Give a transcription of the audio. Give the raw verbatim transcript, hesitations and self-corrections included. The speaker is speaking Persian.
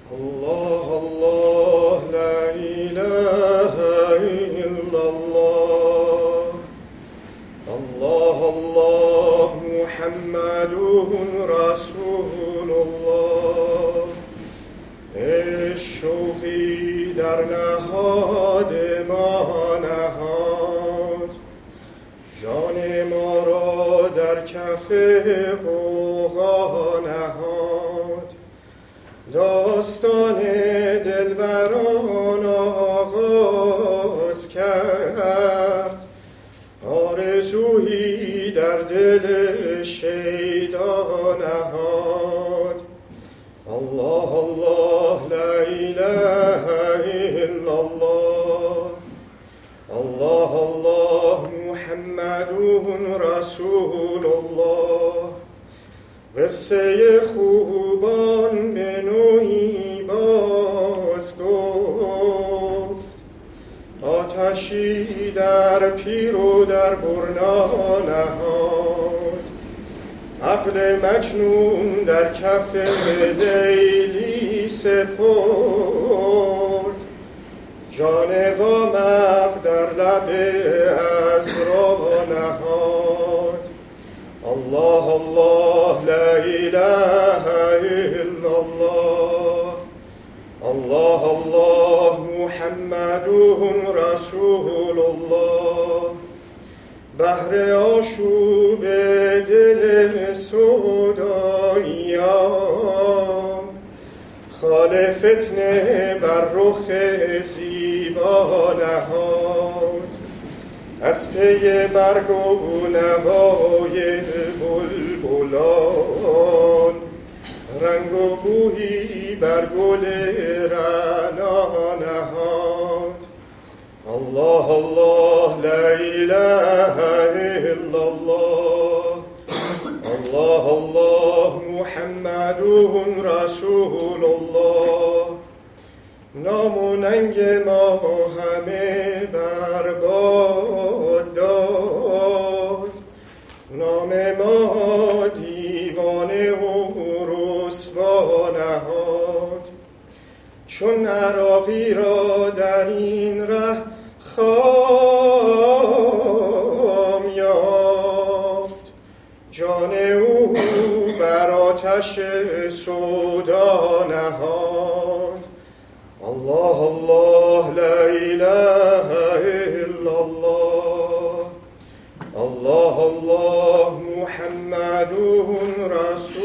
الله الله لا إله إلا الله الله الله محمد رسول الله شوقی در نهاد ما نهاد جان ما را در کف غوغا نهاد داستان دلبران آغاز کرد آرزویی در دل شیدا نهاد الله الله لا إله إلا الله الله الله محمد رسول الله قصه خوبان به نوعی باز گفت آتشی در پیر و در برنا نهاد عقل مجنون در کف لیلی سپرد جان وامق در لب عذرا نهاد الله الله لا إله إلا الله الله الله محمد رسول الله بهر آشوب دل سوداییان خال فتنه بر رخ زیبا نهاد از پی برگ و نوای بلبلان رنگ و بویی بر گل رعنا نهاد الله الله لا إله إلا الله الله الله محمد رسول الله نام و ننگ ما همه برباد داد نام ما دیوانه و رسوا نهاد چون عراقی را در این ره خام یافت جان او بر آتش سودا نهاد الله الله لا إله إلا الله الله الله محمد رسول